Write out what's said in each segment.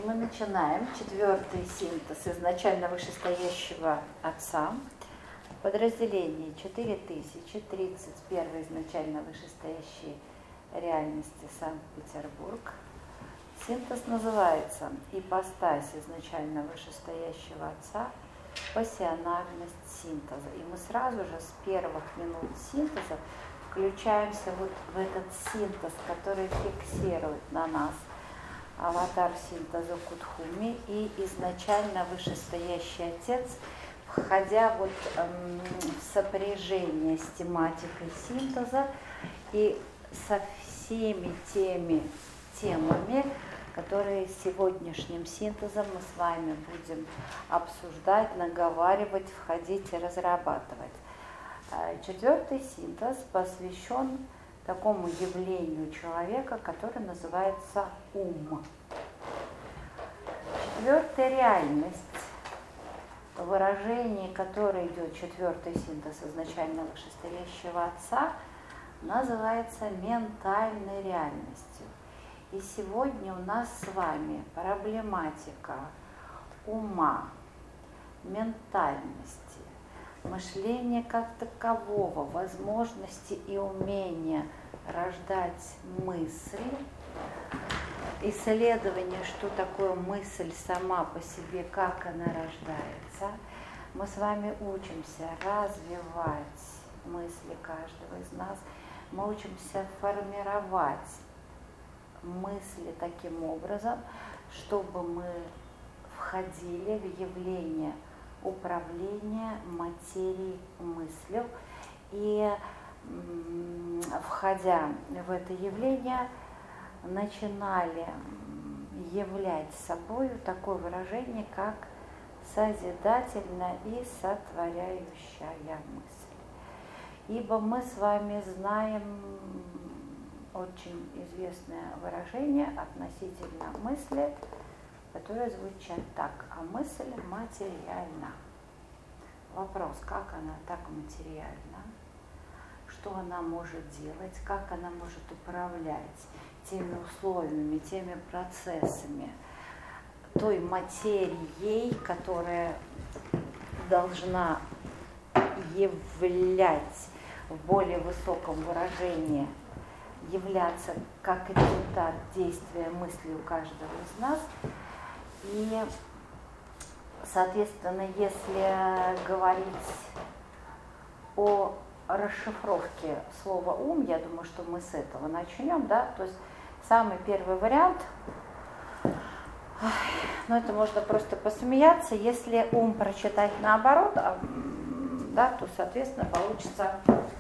мы начинаем четвертый синтез изначально вышестоящего Отца. Подразделение 4031 изначально вышестоящей реальности Санкт-Петербург. Синтез называется «Ипостась изначально вышестоящего Отца. Пассионарность синтеза». И мы сразу же с первых минут синтеза включаемся вот в этот синтез, который фиксирует на нас аватар синтеза Кутхуми и изначально вышестоящий Отец, входя вот в сопряжение с тематикой синтеза и со всеми теми темами, которые сегодняшним синтезом мы с вами будем обсуждать, наговаривать, входить и разрабатывать. Четвертый синтез посвящен такому явлению человека, которое называется ум. Четвертая реальность, выражение которой идет четвертый синтез изначально вышестоящего Отца, называется ментальной реальностью. И сегодня у нас с вами проблематика ума, ментальности, мышления как такового, возможности и умения рождать мысли, исследование, что такое мысль сама по себе, как она рождается. Мы с вами учимся развивать мысли каждого из нас, мы учимся формировать мысли таким образом, чтобы мы входили в явление управления материей мыслью и, входя в это явление, начинали являть собой такое выражение, как созидательная и сотворяющая мысль. Ибо мы с вами знаем очень известное выражение относительно мысли, которое звучит так: а мысль материальна. Вопрос, как она так материальна, что она может делать, как она может управлять теми условиями, теми процессами, той материей, которая должна являть в более высоком выражении, являться как результат действия мысли у каждого из нас. И, соответственно, если говорить о расшифровке слова «ум», я думаю, что мы с этого начнем, да, то есть самый первый вариант, ну это можно просто посмеяться, если ум прочитать наоборот, да, то, соответственно, получится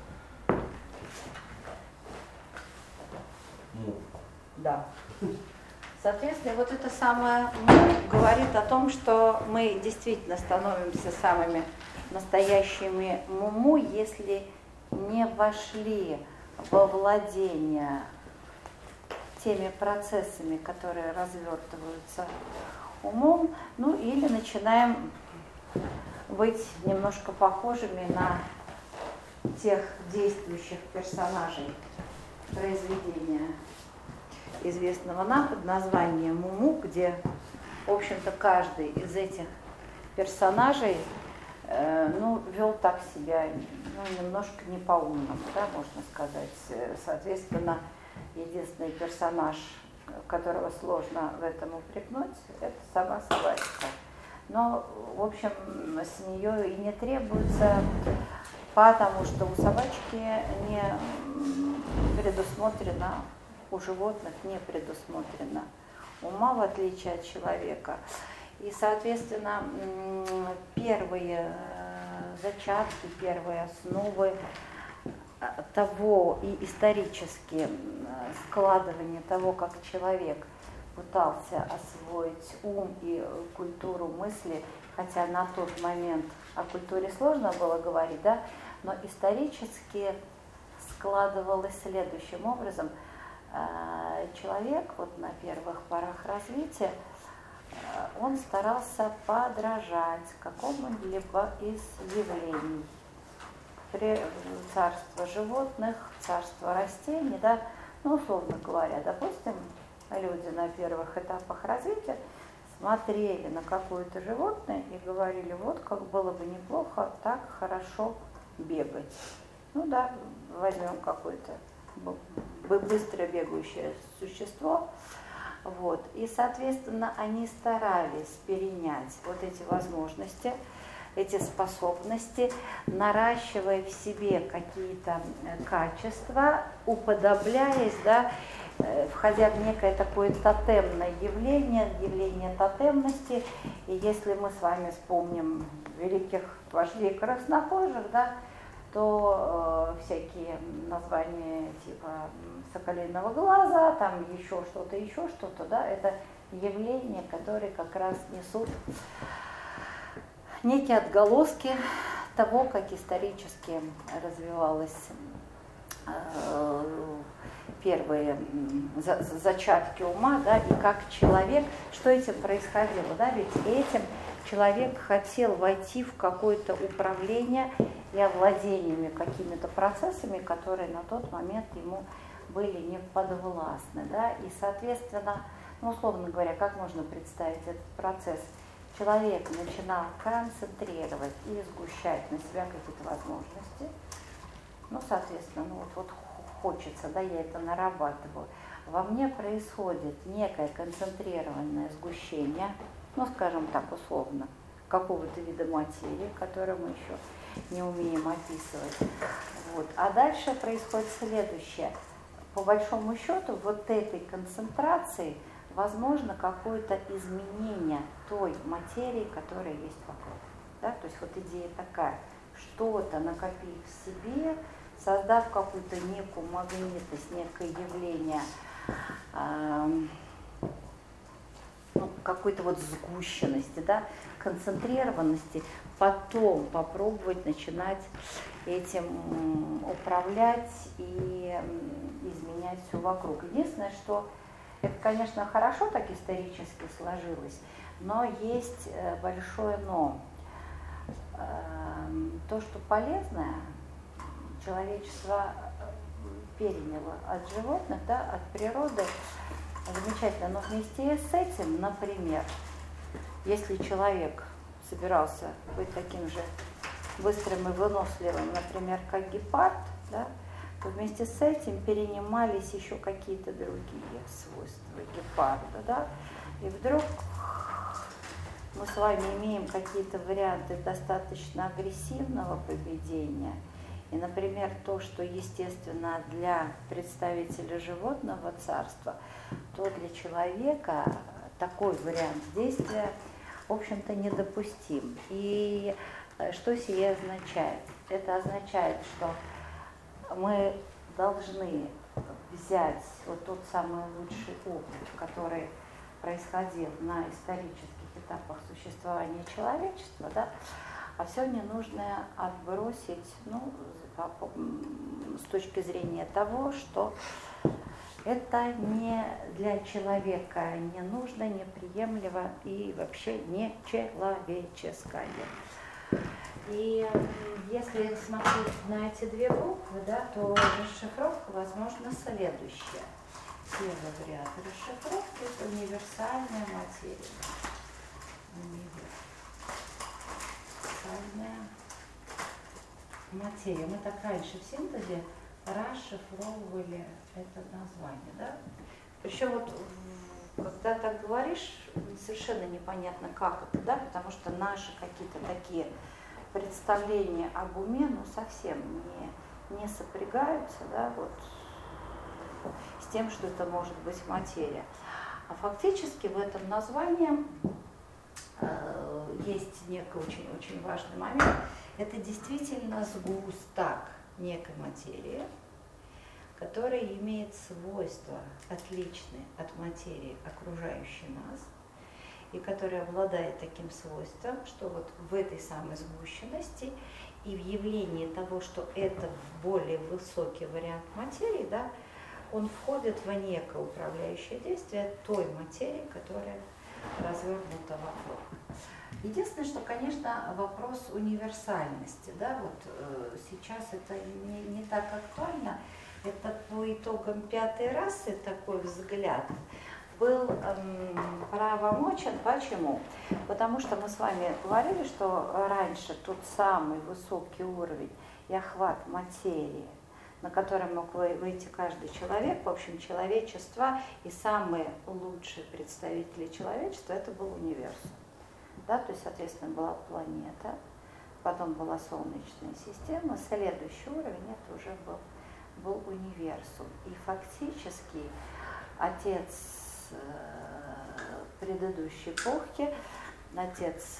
да. Соответственно, вот это самое говорит о том, что мы действительно становимся самыми настоящими муму, если не вошли во владение теми процессами, которые развертываются умом, ну или начинаем быть немножко похожими на тех действующих персонажей произведения известного нам под названием «Муму», где, в общем-то, каждый из этих персонажей вел так себя немножко не по-умному, да, можно сказать. Соответственно, единственный персонаж, которого сложно в этом упрекнуть, это сама собачка. Но, в общем, с нее и не требуется, потому что у собачки не предусмотрено, у животных не предусмотрено ума, в отличие от человека. И, соответственно, первые зачатки, первые основы того и исторически складывания того, как человек пытался освоить ум и культуру мысли, хотя на тот момент о культуре сложно было говорить, да, но исторически складывалось следующим образом. Человек вот на первых порах развития, он старался подражать какому-либо из явлений. Царство животных, царство растений, да, ну, условно говоря, допустим, люди на первых этапах развития смотрели на какое-то животное и говорили, вот как было бы неплохо так хорошо бегать. Ну да, возьмем какое-то быстро бегающее существо. Вот. И, соответственно, они старались перенять вот эти возможности, эти способности, наращивая в себе какие-то качества, уподобляясь, да, входя в некое такое тотемное явление тотемности. И если мы с вами вспомним великих вождей краснокожих, да, то всякие названия типа соколиного глаза, там еще что-то, да, это явления, которые как раз несут некие отголоски того, как исторически развивалась первые зачатки ума, да, и как человек, что этим происходило, да, ведь этим человек хотел войти в какое-то управление и овладениями какими-то процессами, которые на тот момент ему были не подвластны, да, и, соответственно, ну, условно говоря, как можно представить этот процесс? Человек начинал концентрировать и сгущать на себя какие-то возможности, ну, соответственно, ну, вот хочется, да, я это нарабатываю. Во мне происходит некое концентрированное сгущение, ну, скажем так, условно, какого-то вида материи, которую мы еще не умеем описывать. Вот. А дальше происходит следующее. По большому счету, вот этой концентрации возможно какое-то изменение той материи, которая есть вокруг. Да? То есть вот идея такая, что-то накопив в себе, создав какую-то некую магнитность, некое явление, ну, какой-то вот сгущенности, да, концентрированности, потом попробовать начинать этим управлять и изменять все вокруг. Единственное, что это, конечно, хорошо так исторически сложилось, но есть большое но. То, что полезное, человечество переняло от животных, да, от природы, замечательно. Но вместе с этим, например, если человек собирался быть таким же быстрым и выносливым, например, как гепард, да, то вместе с этим перенимались еще какие-то другие свойства гепарда, да, и вдруг мы с вами имеем какие-то варианты достаточно агрессивного поведения. И, например, то, что естественно для представителя животного царства, то для человека такой вариант действия, в общем-то, недопустим. И что сие означает? Это означает, что мы должны взять вот тот самый лучший опыт, который происходил на исторических этапах существования человечества, да, а все ненужное отбросить, ну, с точки зрения того, что это не для человека не нужно, неприемлемо и вообще не человеческое. И если смотреть на эти две буквы, да, то расшифровка возможна следующая. Первый вариант расшифровки – это универсальная материя. Универсальная материя. Мы так раньше в синтезе расшифровывали это название, да? Причем вот когда так говоришь, совершенно непонятно, как это, да, потому что наши какие-то такие представления об уме, ну, совсем не сопрягаются, да, вот, с тем, что это может быть материя. А фактически в этом названии есть некий очень важный момент. Это действительно сгусток некой материи, которая имеет свойства отличные от материи, окружающей нас, и которая обладает таким свойством, что вот в этой самой сгущенности и в явлении того, что это более высокий вариант материи, да, он входит в некое управляющее действие той материи, которая развернута вокруг. Единственное, что, конечно, вопрос универсальности, да, вот сейчас это не так актуально, это по итогам пятой расы такой взгляд был правомочен. Почему? Потому что мы с вами говорили, что раньше тот самый высокий уровень и охват материи, на который мог выйти каждый человек, в общем, человечество и самые лучшие представители человечества, это был универсум. Да, то есть, соответственно, была планета, потом была Солнечная система, следующий уровень это уже был универсум. И фактически отец предыдущей эпохи, отец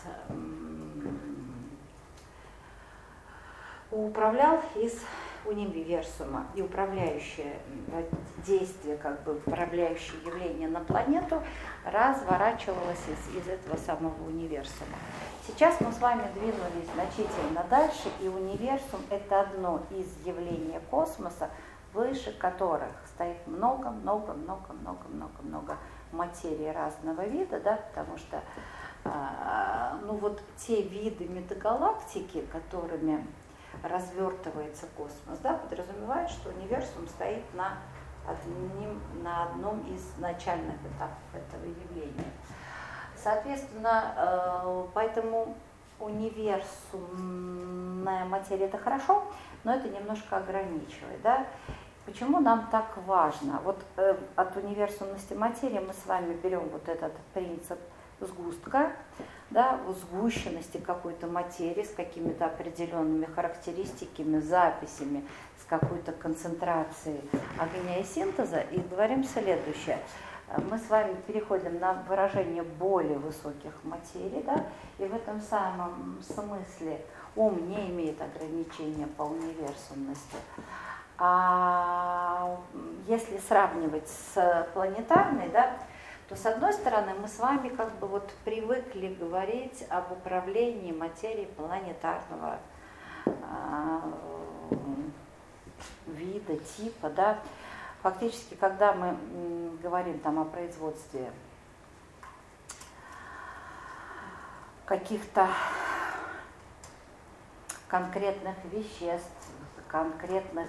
управлял из универсума, и управляющее действие, как бы управляющее явление на планету разворачивалось из этого самого универсума. Сейчас мы с вами двинулись значительно дальше, и универсум – это одно из явлений космоса, выше которых стоит много-много-много-много-много материи разного вида, да, потому что вот те виды метагалактики, которыми развертывается космос, да, подразумевает, что универсум стоит на одном из начальных этапов этого явления. Соответственно, поэтому универсумная материя – это хорошо, но это немножко ограничивает. Да? Почему нам так важно? Вот от универсумности материи мы с вами берем вот этот принцип сгустка, да, сгущенности какой-то материи с какими-то определенными характеристиками, записями, с какой-то концентрацией огня и синтеза, и говорим следующее. Мы с вами переходим на выражение более высоких материй, да, и в этом самом смысле ум не имеет ограничения по универсумности. А если сравнивать с планетарной, да, то с одной стороны мы с вами как бы вот привыкли говорить об управлении материей планетарного вида, типа, да. Фактически, когда мы говорим там о производстве каких-то конкретных веществ, конкретных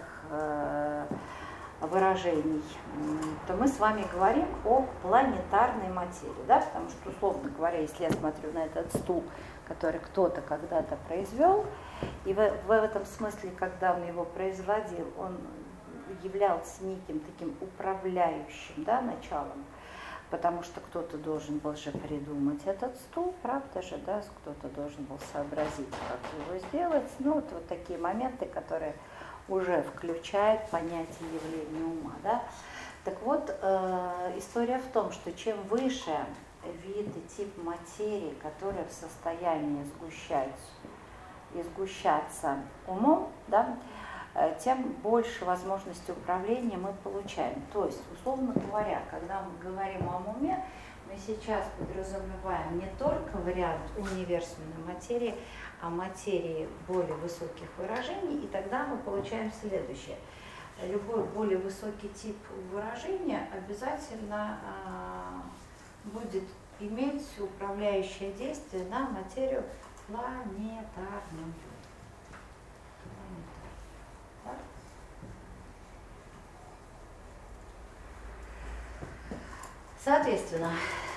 выражений, то мы с вами говорим о планетарной материи, да, потому что, условно говоря, если я смотрю на этот стул, который кто-то когда-то произвел, и в этом смысле, когда он его производил, он являлся неким таким управляющим, да, началом, потому что кто-то должен был же придумать этот стул, правда же, да, кто-то должен был сообразить, как его сделать, ну, вот такие моменты, которые уже включает понятие явления ума. Да? Так вот, история в том, что чем выше вид и тип материи, который в состоянии сгущаться умом, да, тем больше возможностей управления мы получаем. То есть, условно говоря, когда мы говорим о уме, мы сейчас подразумеваем не только вариант универсальной материи, а материи более высоких выражений, и тогда мы получаем следующее. Любой более высокий тип выражения обязательно будет иметь управляющее действие на материю планетарную. Соответственно,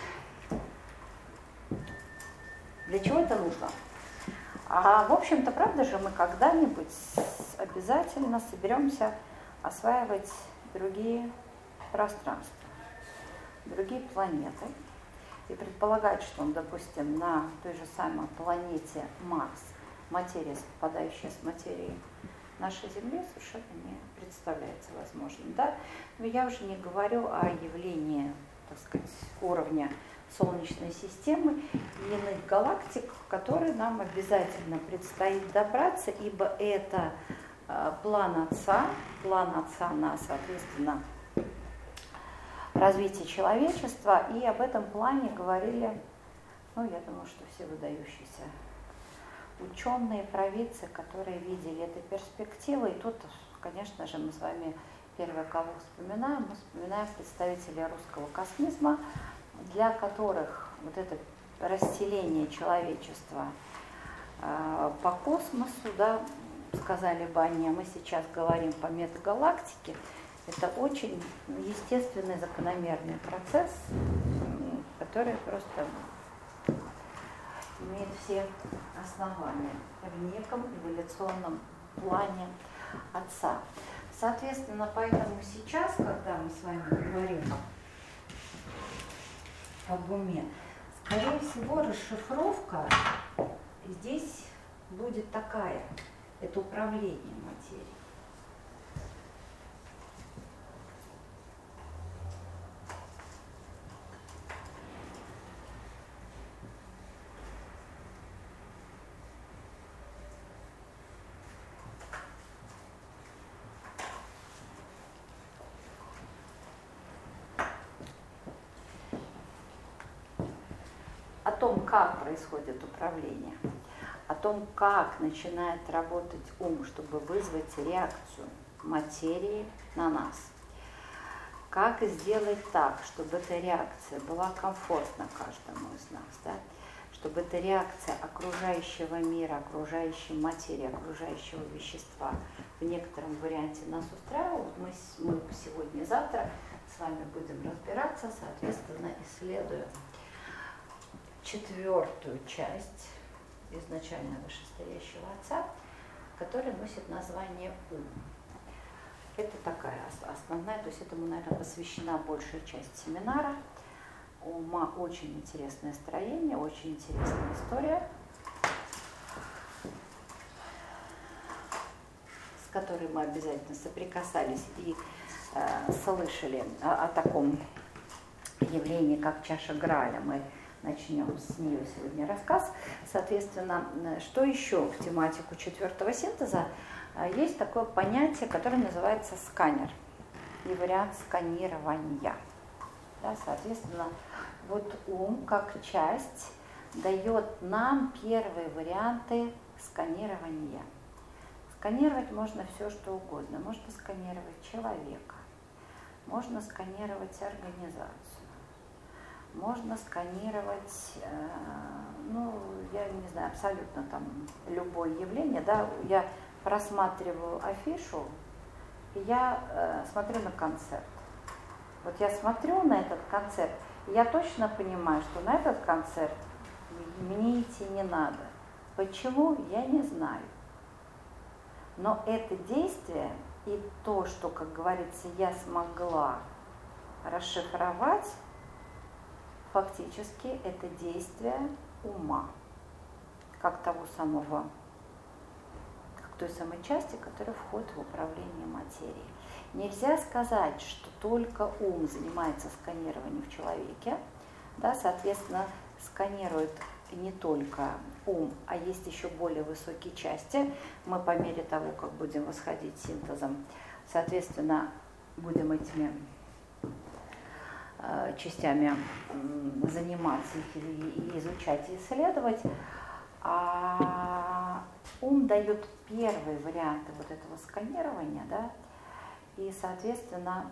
для чего это нужно? В общем-то, правда же, мы когда-нибудь обязательно соберемся осваивать другие пространства, другие планеты. И предполагать, что, допустим, на той же самой планете Марс материя, совпадающая с материей нашей Земли, совершенно не представляется возможным. Да? Но я уже не говорю о явлении, так сказать, уровня Солнечной системы и иных галактик, в которые нам обязательно предстоит добраться, ибо это план Отца на, соответственно, развитие человечества, и об этом плане говорили, ну, я думаю, что все выдающиеся ученые, провидцы, которые видели эту перспективу, и тут, конечно же, мы с вами первое, кого вспоминаем, мы вспоминаем представителей русского космизма, для которых вот это расселение человечества по космосу, да, сказали бы они, а мы сейчас говорим по метагалактике, Это очень естественный, закономерный процесс, который просто имеет все основания в неком эволюционном плане Отца. Соответственно, поэтому сейчас, когда мы с вами говорим об уме, скорее всего, расшифровка здесь будет такая. Это управление материей. О том, как происходит управление, о том, как начинает работать ум, чтобы вызвать реакцию материи на нас. Как сделать так, чтобы эта реакция была комфортна каждому из нас, да? Чтобы эта реакция окружающего мира, окружающей материи, окружающего вещества в некотором варианте нас устраивала. Мы сегодня и завтра с вами будем разбираться, соответственно, исследуя четвертую часть изначально вышестоящего Отца, которая носит название ум. Это такая основная, то есть этому, наверное, посвящена большая часть семинара. У ума очень интересное строение, очень интересная история, с которой мы обязательно соприкасались и слышали о таком явлении, как чаша Грааля. Мы начнем с нее сегодня рассказ. Соответственно, что еще в тематику четвертого синтеза? Есть такое понятие, которое называется сканер и вариант сканирования. Да, соответственно, вот ум как часть дает нам первые варианты сканирования. Сканировать можно все, что угодно. Можно сканировать человека, можно сканировать организацию. Можно сканировать, я не знаю, абсолютно там любое явление, да, я просматриваю афишу, и я смотрю на концерт. Вот я смотрю на этот концерт, и я точно понимаю, что на этот концерт мне идти не надо. Почему, я не знаю. Но это действие и то, что, как говорится, я смогла расшифровать, фактически это действие ума, как того самого, как той самой части, которая входит в управление материей. Нельзя сказать, что только ум занимается сканированием в человеке, да, соответственно, сканирует не только ум, а есть еще более высокие части. Мы по мере того, как будем восходить синтезом, соответственно, будем этими частями заниматься, их и изучать, и исследовать. А ум дает первые варианты вот этого сканирования, да, и, соответственно,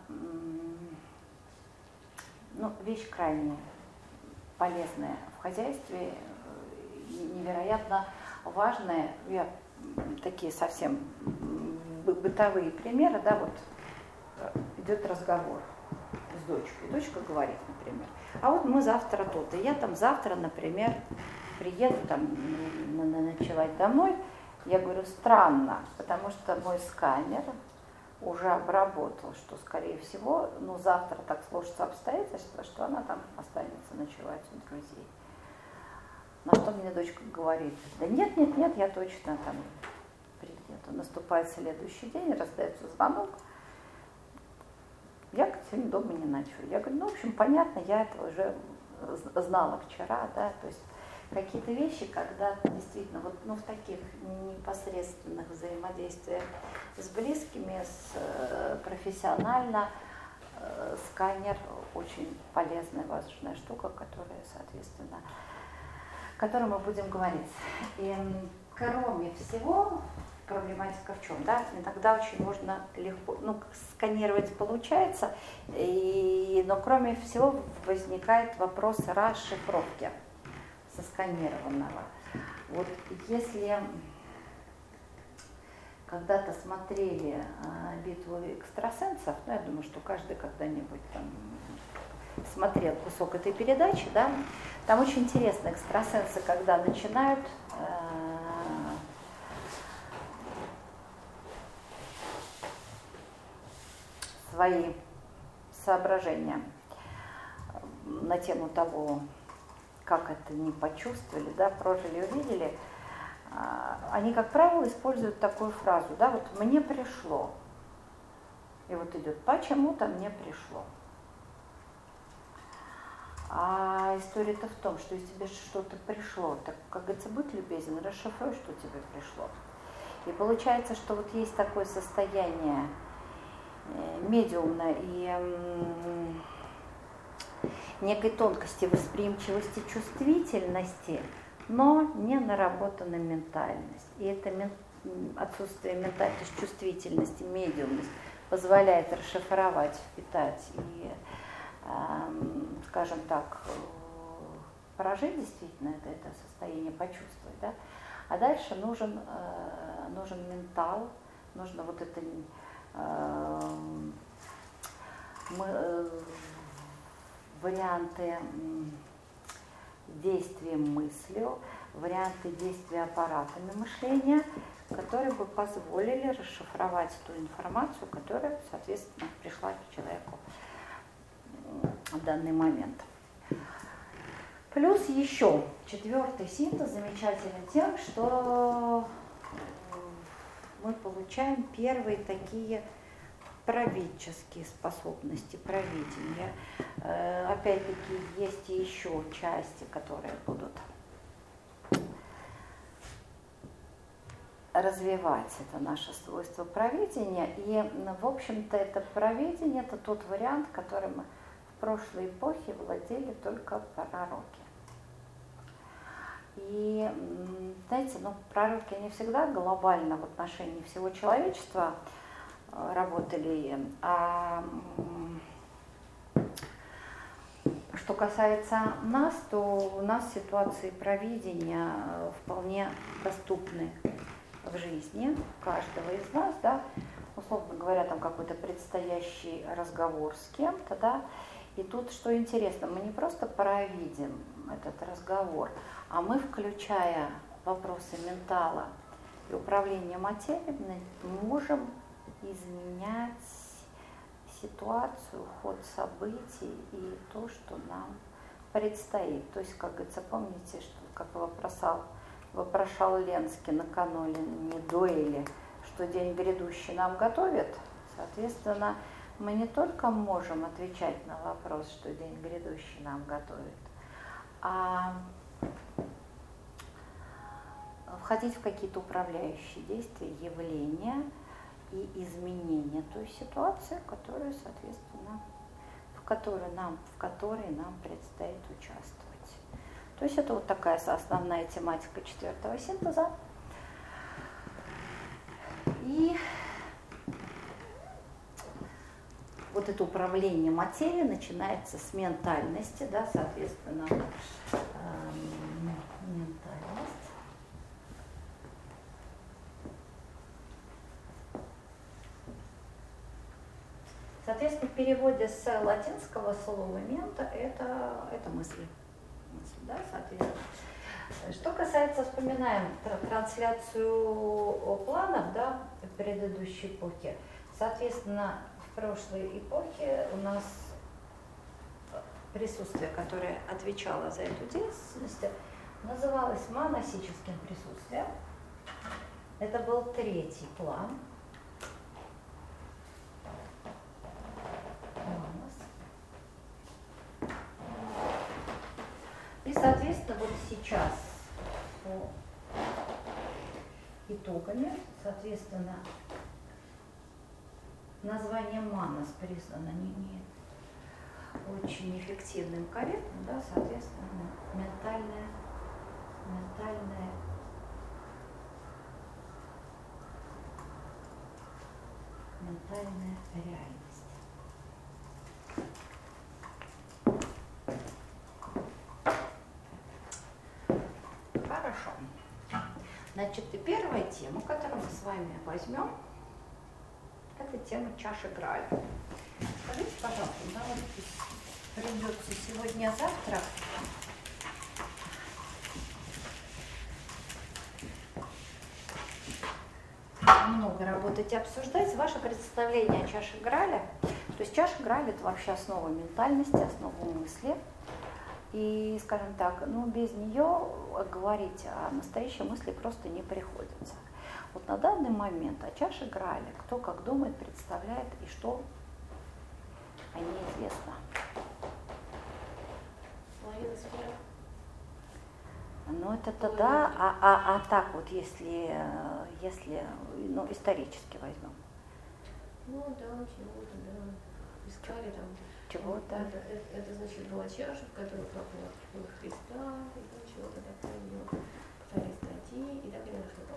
вещь крайне полезная в хозяйстве, невероятно важная. Я такие совсем бытовые примеры, да, вот идет разговор с дочкой. Дочка говорит, например, а вот мы завтра тут, и я там завтра, например, приеду там ночевать домой. Я говорю, странно, потому что мой сканер уже обработал, что, скорее всего, завтра так сложится обстоятельства, что она там останется ночевать у друзей. На что мне дочка говорит, да нет, я точно там приеду. Наступает следующий день, раздается звонок. Я сегодня дома не ночую. Я говорю, в общем, понятно, я это уже знала вчера, да, то есть какие-то вещи, когда действительно в таких непосредственных взаимодействиях с близкими, профессионально, сканер очень полезная, важная штука, которая, соответственно, о которой мы будем говорить. И кроме всего, проблематика в чем, да? Иногда очень можно легко, сканировать получается, но кроме всего возникает вопрос расшифровки сосканированного. Вот если когда-то смотрели «Битву экстрасенсов», ну, я думаю, что каждый когда-нибудь там смотрел кусок этой передачи, да, там очень интересно, экстрасенсы, когда начинают свои соображения на тему того, как это не почувствовали, да, прожили, увидели, они, как правило, используют такую фразу, да, вот «мне пришло». И вот идет «почему-то мне пришло». А история-то в том, что если тебе что-то пришло, так, как говорится, будь любезен, расшифруй, что тебе пришло. И получается, что вот есть такое состояние медиумное и некой тонкости, восприимчивости, чувствительности, но не наработана ментальность. И это отсутствие ментальности, чувствительности, медиумность позволяет расшифровать, впитать и, скажем так, прожить действительно это состояние, почувствовать. Да? А дальше нужен ментал, нужно вот это варианты действия мыслью, варианты действия аппаратами мышления, которые бы позволили расшифровать ту информацию, которая, соответственно, пришла к человеку в данный момент. Плюс еще четвертый синтез замечателен тем, что мы получаем первые такие правительские способности, провидения. Опять-таки есть и еще части, которые будут развивать это наше свойство провидения. И, в общем-то, это провидение, это тот вариант, которым в прошлой эпохе владели только пророки. И, знаете, пророки не всегда глобально в отношении всего человечества работали, а что касается нас, то у нас ситуации провидения вполне доступны в жизни каждого из нас, да, условно говоря, там какой-то предстоящий разговор с кем-то, да, и тут, что интересно, мы не просто провидим этот разговор, а мы, включая вопросы ментала и управления материей, можем изменять ситуацию, ход событий и то, что нам предстоит. То есть, как говорится, помните, что как вопрошал Ленский накануне дуэли, что день грядущий нам готовит, соответственно, мы не только можем отвечать на вопрос, что день грядущий нам готовит, а входить в какие-то управляющие действия, явления и изменения той ситуации, которую, соответственно, в которой нам предстоит участвовать. То есть это вот такая основная тематика четвертого синтеза. И вот это управление материей начинается с ментальности, да, соответственно, ментальность. Соответственно, в переводе с латинского слова «мента» это мысли, да, соответственно. Что касается, вспоминаем трансляцию планов, да, предыдущей эпохи, соответственно, в прошлой эпохе у нас присутствие, которое отвечало за эту деятельность, называлось монасическим присутствием. Это был третий план. И, соответственно, вот сейчас по итогами, соответственно, название манас признано не очень эффективным, корректным, да, соответственно, ментальная реальность. Хорошо. Значит, и первая тема, которую мы с вами возьмем, это тема чаши Грааля. Скажите, пожалуйста, нам придется сегодня-завтра много работать и обсуждать ваше представление о чаше Грааля. То есть чаша Грааля — это вообще основа ментальности, основа мысли. И, скажем так, без нее говорить о настоящей мысли просто не приходится. Вот на данный момент о чаше Грааля кто как думает, представляет и что о ней известно. Половина сферы. Это да, а так вот, если исторически возьмем. Чего-то, да. Искали там. Чего-то. Это значит, была чаша, в которой капала кровь Христа, и там чего-то такое ее пытались найти, и так и не нашли,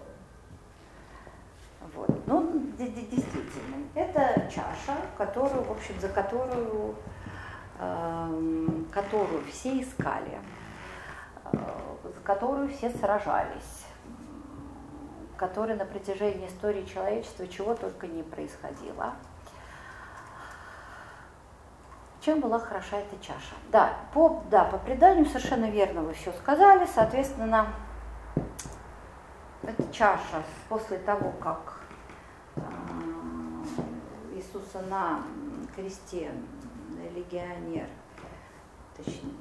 по-моему. Вот. Действительно, это чаша, которую, в общем, за которую все искали, за которую все сражались, которая на протяжении истории человечества чего только не происходило. Чем была хороша эта чаша? По преданию совершенно верно вы все сказали. Соответственно, эта чаша после того, как Иисуса на кресте легионер, точнее,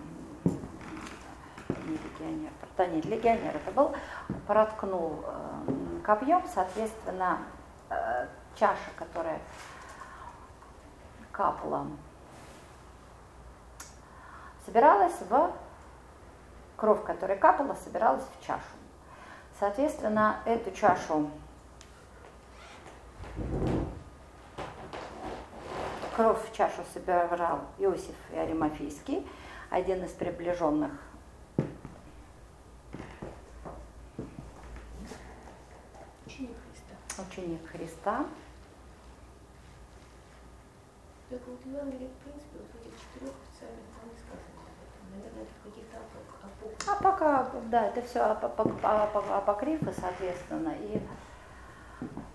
легионер это был, проткнул копьем, соответственно, чаша, которая капала, собиралась кровь, которая капала, собиралась в чашу. Соответственно, эту чашу, кровь в чашу собирал Иосиф Аримафейский, один из приближенных ученик Христа. Так вот, в Евангелии, в принципе, вот в этих 4 официальных там не сказано об этом. Наверное, это в каких-то апокрифах. Пока, да, это все апокрифы, соответственно. И